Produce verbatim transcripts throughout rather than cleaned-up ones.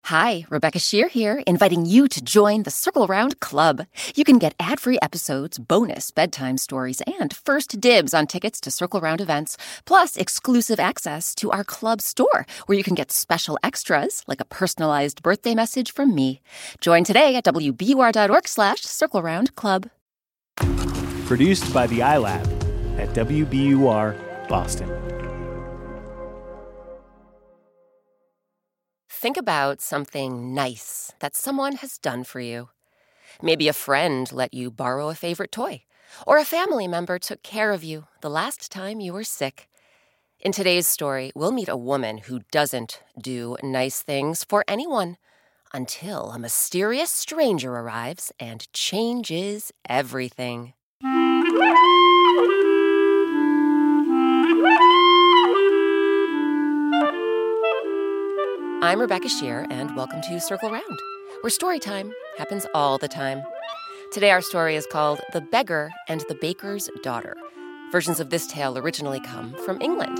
Hi, Rebecca Shear here, inviting you to join the Circle Round Club. You can get ad-free episodes, bonus bedtime stories, and first dibs on tickets to Circle Round events, plus exclusive access to our club store, where you can get special extras, like a personalized birthday message from me. Join today at W B U R dot org slash Circle Round Club. Produced by the iLab at W B U R Boston. Think about something nice that someone has done for you. Maybe a friend let you borrow a favorite toy, or a family member took care of you the last time you were sick. In today's story, we'll meet a woman who doesn't do nice things for anyone until a mysterious stranger arrives and changes everything. I'm Rebecca Shear, and welcome to Circle Round, where story time happens all the time. Today our story is called The Beggar and the Baker's Daughter. Versions of this tale originally come from England.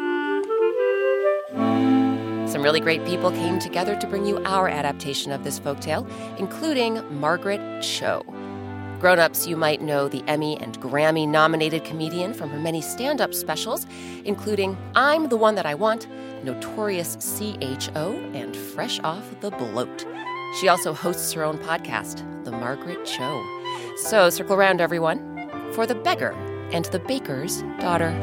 Some really great people came together to bring you our adaptation of this folktale, including Margaret Cho. Grown-ups, you might know the Emmy and Grammy-nominated comedian from her many stand-up specials, including I'm the One That I Want, Notorious C H O, and Fresh Off the Bloat. She also hosts her own podcast, The Margaret Cho. So circle around, everyone, for The Beggar and the Baker's Daughter.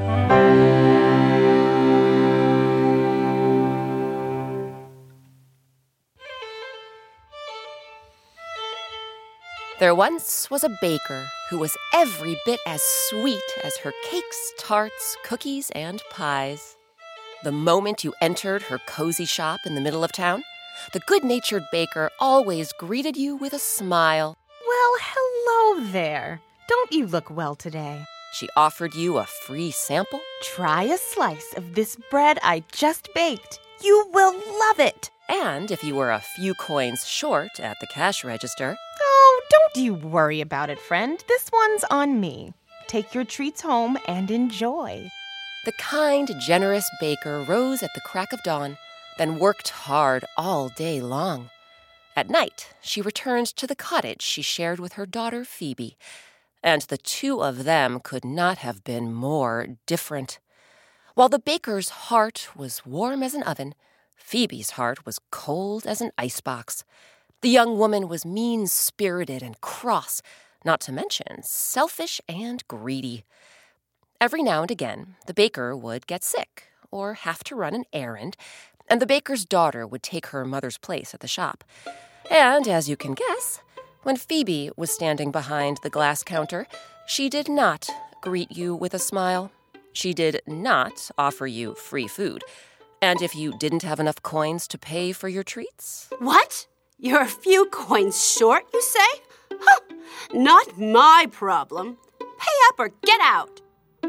There once was a baker who was every bit as sweet as her cakes, tarts, cookies, and pies. The moment you entered her cozy shop in the middle of town, the good-natured baker always greeted you with a smile. Well, hello there. Don't you look well today? She offered you a free sample. Try a slice of this bread I just baked. You will love it. And if you were a few coins short at the cash register... Oh, don't you worry about it, friend. This one's on me. Take your treats home and enjoy. The kind, generous baker rose at the crack of dawn, then worked hard all day long. At night, she returned to the cottage she shared with her daughter Phoebe, and the two of them could not have been more different. While the baker's heart was warm as an oven, Phoebe's heart was cold as an icebox. The young woman was mean-spirited and cross, not to mention selfish and greedy. Every now and again, the baker would get sick or have to run an errand, and the baker's daughter would take her mother's place at the shop. And, as you can guess, when Phoebe was standing behind the glass counter, she did not greet you with a smile. She did not offer you free food. And if you didn't have enough coins to pay for your treats... What? You're a few coins short, you say? Huh, not my problem. Pay up or get out.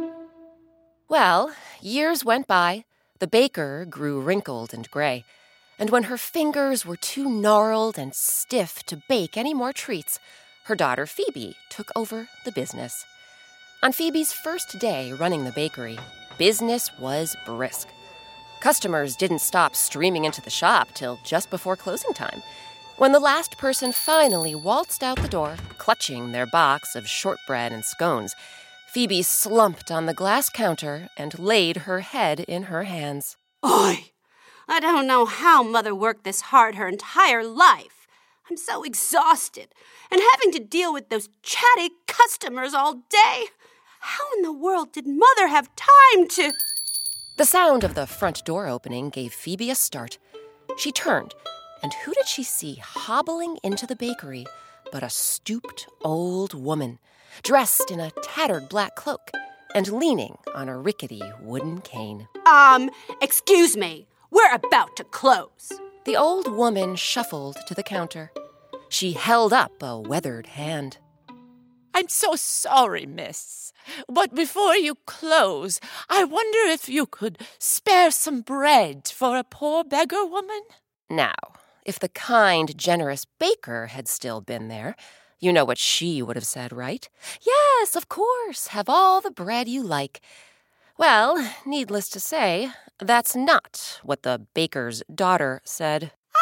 Well, years went by. The baker grew wrinkled and gray. And when her fingers were too gnarled and stiff to bake any more treats, her daughter Phoebe took over the business. On Phoebe's first day running the bakery, business was brisk. Customers didn't stop streaming into the shop till just before closing time. When the last person finally waltzed out the door, clutching their box of shortbread and scones, Phoebe slumped on the glass counter and laid her head in her hands. Oi! I don't know how Mother worked this hard her entire life. I'm so exhausted, and having to deal with those chatty customers all day. How in the world did Mother have time to... The sound of the front door opening gave Phoebe a start. She turned, and who did she see hobbling into the bakery but a stooped old woman, dressed in a tattered black cloak and leaning on a rickety wooden cane. Um, excuse me. We're about to close. The old woman shuffled to the counter. She held up a weathered hand. I'm so sorry, miss. But before you close, I wonder if you could spare some bread for a poor beggar woman? Now, if the kind, generous baker had still been there, you know what she would have said, right? Yes, of course, have all the bread you like. Well, needless to say, that's not what the baker's daughter said. Um, I'm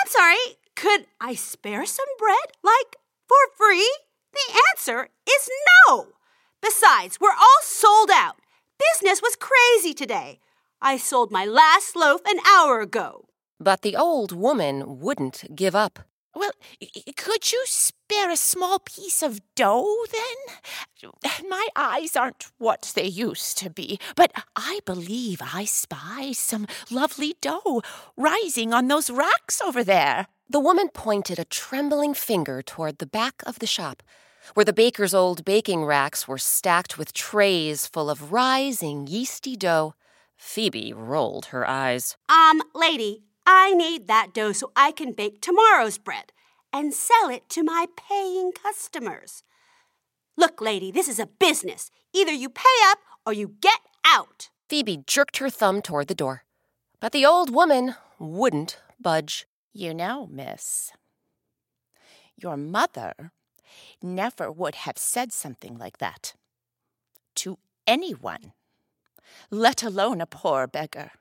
sorry, could I spare some bread, like, for free? The answer is no. Besides, we're all sold out. Business was crazy today. I sold my last loaf an hour ago. But the old woman wouldn't give up. Well, could you spare a small piece of dough, then? My eyes aren't what they used to be, but I believe I spy some lovely dough rising on those racks over there. The woman pointed a trembling finger toward the back of the shop, where the baker's old baking racks were stacked with trays full of rising yeasty dough. Phoebe rolled her eyes. Um, lady, I need that dough so I can bake tomorrow's bread and sell it to my paying customers. Look, lady, this is a business. Either you pay up or you get out. Phoebe jerked her thumb toward the door, but the old woman wouldn't budge. You know, miss, your mother never would have said something like that to anyone, let alone a poor beggar.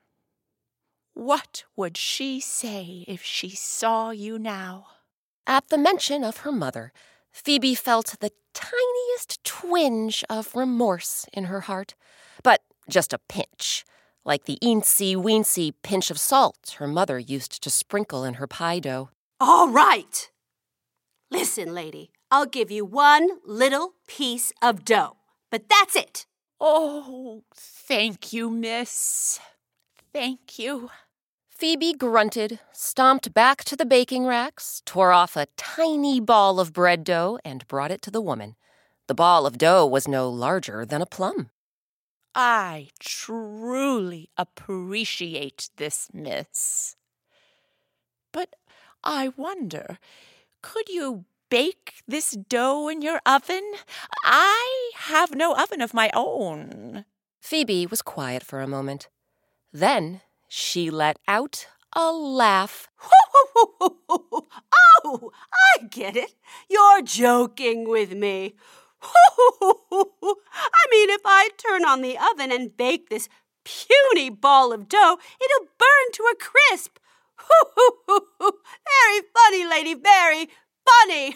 What would she say if she saw you now? At the mention of her mother, Phoebe felt the tiniest twinge of remorse in her heart, but just a pinch, like the eensy-weensy pinch of salt her mother used to sprinkle in her pie dough. All right. Listen, lady, I'll give you one little piece of dough, but that's it. Oh, thank you, miss. Thank you. Phoebe grunted, stomped back to the baking racks, tore off a tiny ball of bread dough, and brought it to the woman. The ball of dough was no larger than a plum. I truly appreciate this, miss. But I wonder, could you bake this dough in your oven? I have no oven of my own. Phoebe was quiet for a moment. Then she let out a laugh. Oh, I get it. You're joking with me. I mean, if I turn on the oven and bake this puny ball of dough, it'll burn to a crisp. Very funny, lady, very funny.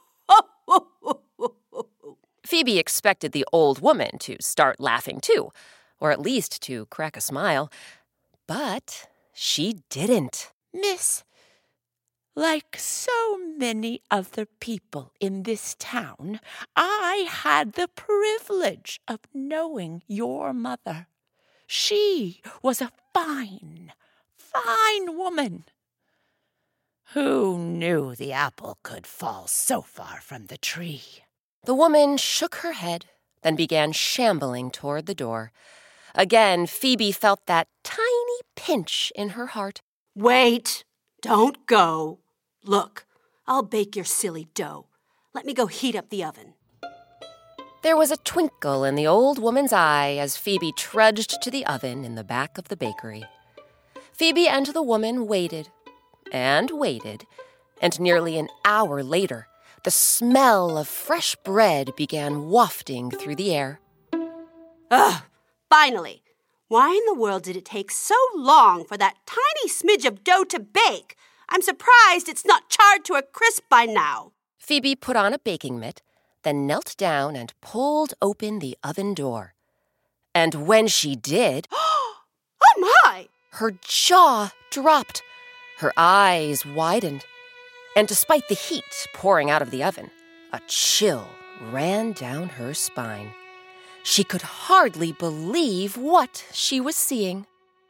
Phoebe expected the old woman to start laughing too, or at least to crack a smile. But she didn't. Miss, like so many other people in this town, I had the privilege of knowing your mother. She was a fine, fine woman. Who knew the apple could fall so far from the tree? The woman shook her head, then began shambling toward the door. Again, Phoebe felt that tiny pinch in her heart. Wait, don't go. Look, I'll bake your silly dough. Let me go heat up the oven. There was a twinkle in the old woman's eye as Phoebe trudged to the oven in the back of the bakery. Phoebe and the woman waited and waited, and nearly an hour later, the smell of fresh bread began wafting through the air. Ugh, finally. Why in the world did it take so long for that tiny smidge of dough to bake? I'm surprised it's not charred to a crisp by now. Phoebe put on a baking mitt, then knelt down and pulled open the oven door. And when she did, Oh, my! Her jaw dropped, her eyes widened, and despite the heat pouring out of the oven, a chill ran down her spine. She could hardly believe what she was seeing.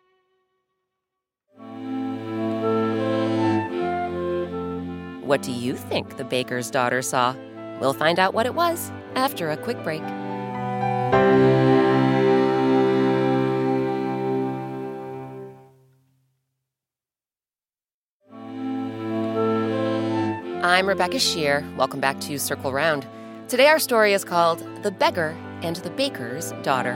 What do you think the baker's daughter saw? We'll find out what it was after a quick break. I'm Rebecca Shear. Welcome back to Circle Round. Today our story is called The Beggar and the Baker's Daughter.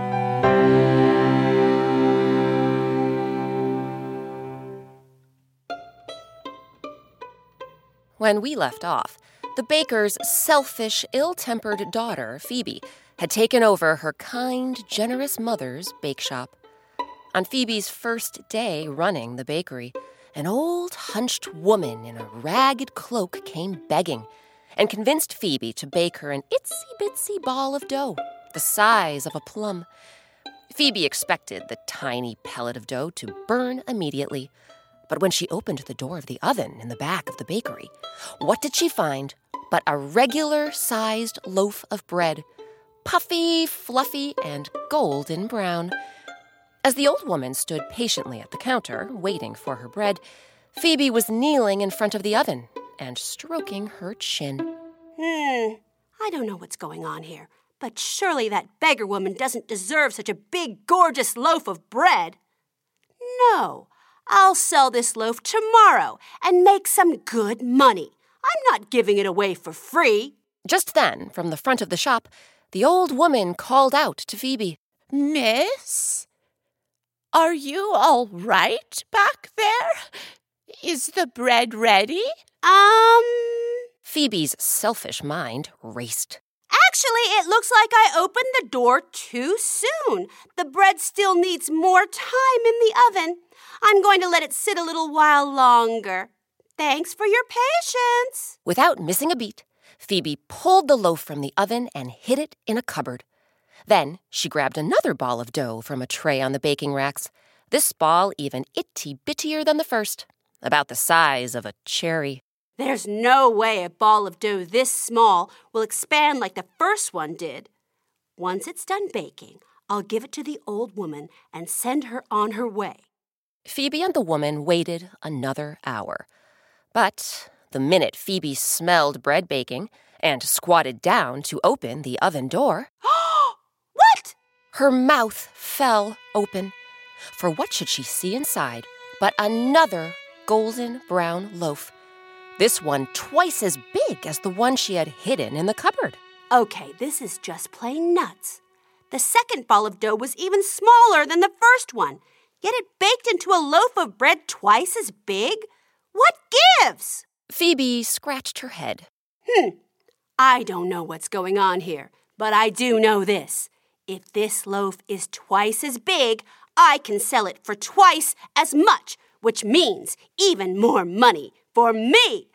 When we left off, the baker's selfish, ill-tempered daughter, Phoebe, had taken over her kind, generous mother's bake shop. On Phoebe's first day running the bakery, an old hunched woman in a ragged cloak came begging and convinced Phoebe to bake her an itsy-bitsy ball of dough, the size of a plum. Phoebe expected the tiny pellet of dough to burn immediately, but when she opened the door of the oven in the back of the bakery, what did she find but a regular-sized loaf of bread, puffy, fluffy, and golden brown. As the old woman stood patiently at the counter, waiting for her bread, Phoebe was kneeling in front of the oven and stroking her chin. Hmm, I don't know what's going on here, but surely that beggar woman doesn't deserve such a big, gorgeous loaf of bread. No, I'll sell this loaf tomorrow and make some good money. I'm not giving it away for free. Just then, from the front of the shop, the old woman called out to Phoebe. Miss, are you all right back there? Is the bread ready? Um... Phoebe's selfish mind raced. Actually, it looks like I opened the door too soon. The bread still needs more time in the oven. I'm going to let it sit a little while longer. Thanks for your patience. Without missing a beat, Phoebe pulled the loaf from the oven and hid it in a cupboard. Then she grabbed another ball of dough from a tray on the baking racks, this ball even itty-bittier than the first, about the size of a cherry. There's no way a ball of dough this small will expand like the first one did. Once it's done baking, I'll give it to the old woman and send her on her way. Phoebe and the woman waited another hour. But the minute Phoebe smelled bread baking and squatted down to open the oven door, What? Her mouth fell open. For what should she see inside but another golden brown loaf, this one twice as big as the one she had hidden in the cupboard. Okay, this is just plain nuts. The second ball of dough was even smaller than the first one, yet it baked into a loaf of bread twice as big? What gives? Phoebe scratched her head. Hmm, I don't know what's going on here, but I do know this. If this loaf is twice as big, I can sell it for twice as much, which means even more money for me.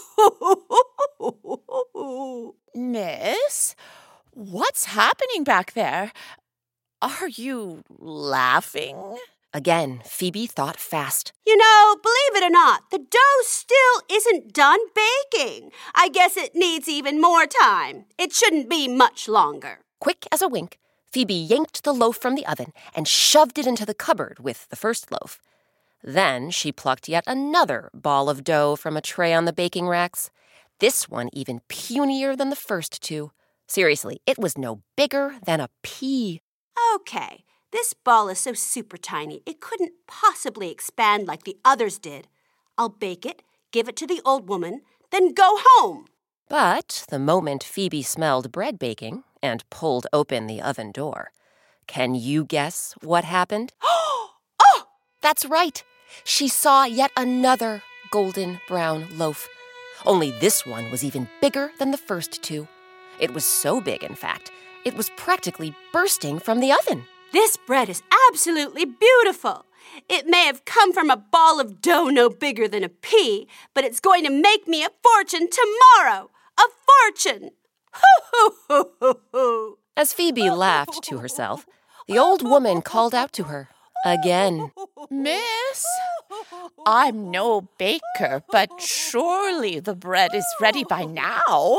Miss, what's happening back there? Are you laughing? Again, Phoebe thought fast. You know, believe it or not, the dough still isn't done baking. I guess it needs even more time. It shouldn't be much longer. Quick as a wink, Phoebe yanked the loaf from the oven and shoved it into the cupboard with the first loaf. Then she plucked yet another ball of dough from a tray on the baking racks, this one even punier than the first two. Seriously, it was no bigger than a pea. Okay, this ball is so super tiny, it couldn't possibly expand like the others did. I'll bake it, give it to the old woman, then go home. But the moment Phoebe smelled bread baking and pulled open the oven door, can you guess what happened? Oh! That's right. She saw yet another golden brown loaf. Only this one was even bigger than the first two. It was so big, in fact, it was practically bursting from the oven. This bread is absolutely beautiful. It may have come from a ball of dough no bigger than a pea, but it's going to make me a fortune tomorrow. A fortune! Hoo-hoo-hoo-hoo-hoo! As Phoebe laughed to herself, the old woman called out to her again. Miss, I'm no baker, but surely the bread is ready by now.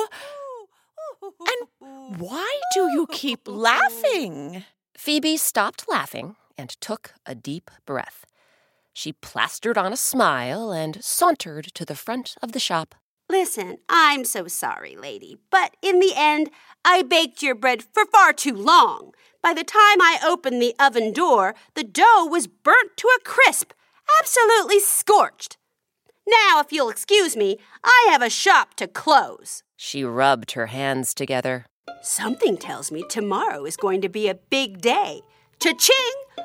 And why do you keep laughing? Phoebe stopped laughing and took a deep breath. She plastered on a smile and sauntered to the front of the shop. Listen, I'm so sorry, lady, but in the end, I baked your bread for far too long. By the time I opened the oven door, the dough was burnt to a crisp, absolutely scorched. Now, if you'll excuse me, I have a shop to close. She rubbed her hands together. Something tells me tomorrow is going to be a big day. Cha-ching!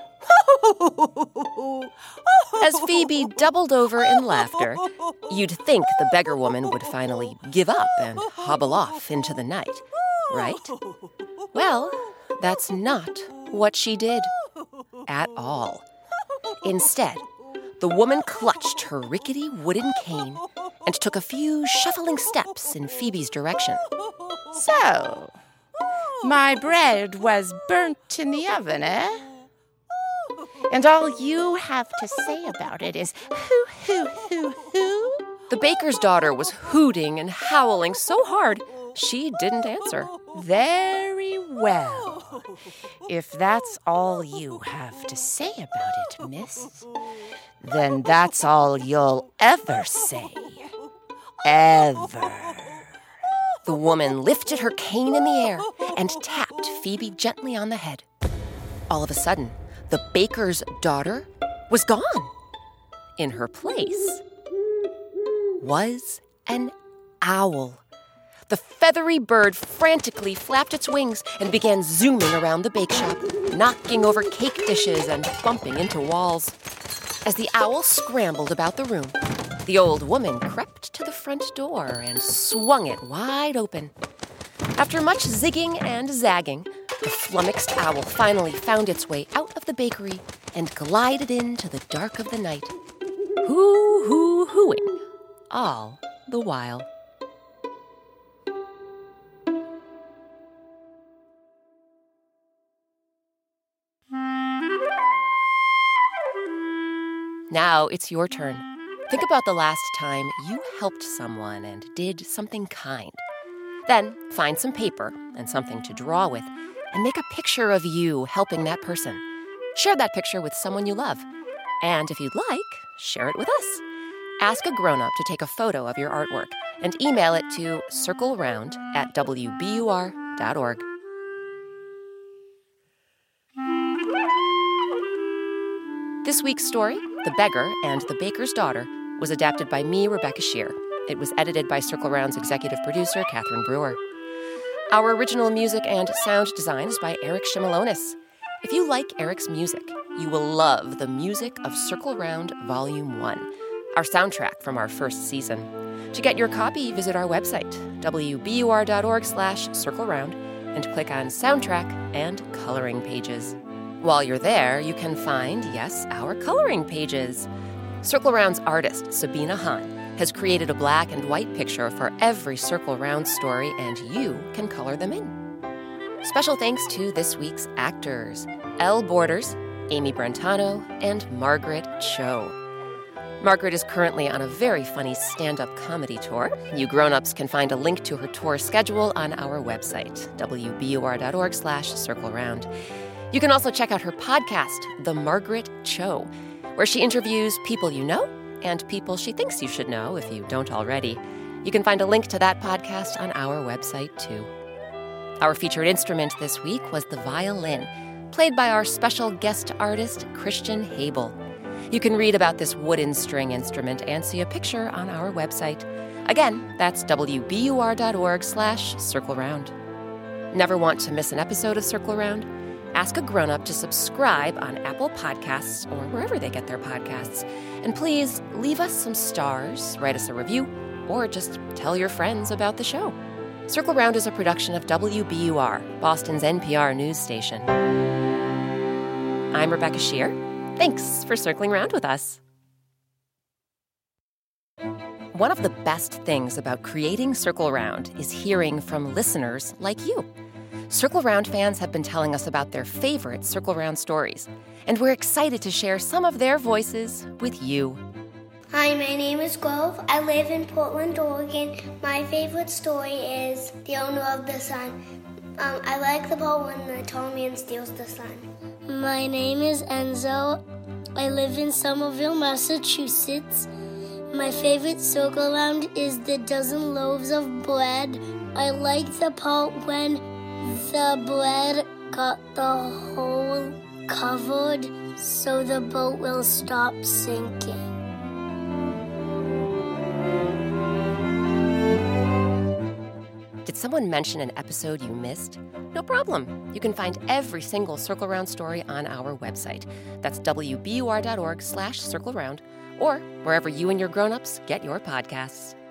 As Phoebe doubled over in laughter, you'd think the beggar woman would finally give up and hobble off into the night, right? Well, that's not what she did at all. Instead, the woman clutched her rickety wooden cane and took a few shuffling steps in Phoebe's direction. So, my bread was burnt in the oven, eh? And all you have to say about it is hoo, hoo, hoo, hoo? The baker's daughter was hooting and howling so hard she didn't answer. Very well. If that's all you have to say about it, miss, then that's all you'll ever say. Ever. The woman lifted her cane in the air and tapped Phoebe gently on the head. All of a sudden, the baker's daughter was gone. In her place was an owl. The feathery bird frantically flapped its wings and began zooming around the bake shop, knocking over cake dishes and bumping into walls. As the owl scrambled about the room, the old woman crept to the front door and swung it wide open. After much zigging and zagging, the flummoxed owl finally found its way out of the bakery and glided into the dark of the night, hoo-hoo-hooing all the while. Now it's your turn. Think about the last time you helped someone and did something kind. Then find some paper and something to draw with and make a picture of you helping that person. Share that picture with someone you love. And if you'd like, share it with us. Ask a grown-up to take a photo of your artwork and email it to circleround at w b u r dot org. This week's story, The Beggar and the Baker's Daughter, was adapted by me, Rebecca Shear. It was edited by Circle Round's executive producer, Catherine Brewer. Our original music and sound design is by Eric Shimalonis. If you like Eric's music, you will love the music of Circle Round Volume one, our soundtrack from our first season. To get your copy, visit our website, w b u r dot org slash circle round, and click on Soundtrack and Coloring Pages. While you're there, you can find, yes, our coloring pages. Circle Round's artist, Sabina Hahn, has created a black and white picture for every Circle Round story, and you can color them in. Special thanks to this week's actors, Elle Borders, Amy Brentano, and Margaret Cho. Margaret is currently on a very funny stand-up comedy tour. You grown-ups can find a link to her tour schedule on our website, w b u r dot org slash circle round. You can also check out her podcast, The Margaret Cho, where she interviews people you know and people she thinks you should know if you don't already. You can find a link to that podcast on our website, too. Our featured instrument this week was the violin, played by our special guest artist, Christian Habel. You can read about this wooden string instrument and see a picture on our website. Again, that's w b u r dot org slash circle round. Never want to miss an episode of Circle Round? Ask a grown-up to subscribe on Apple Podcasts or wherever they get their podcasts. And please leave us some stars, write us a review, or just tell your friends about the show. Circle Round is a production of W B U R, Boston's N P R news station. I'm Rebecca Shear. Thanks for circling around with us. One of the best things about creating Circle Round is hearing from listeners like you. Circle Round fans have been telling us about their favorite Circle Round stories, and we're excited to share some of their voices with you. Hi, my name is Grove. I live in Portland, Oregon. My favorite story is The Owner of the Sun. Um, I like the part when the tall man steals the sun. My name is Enzo. I live in Somerville, Massachusetts. My favorite Circle Round is The Dozen Loaves of Bread. I like the part when the bread got the hole covered so the boat will stop sinking. Did someone mention an episode you missed? No problem. You can find every single Circle Round story on our website. That's w b u r dot org slash circle round, or wherever you and your grown-ups get your podcasts.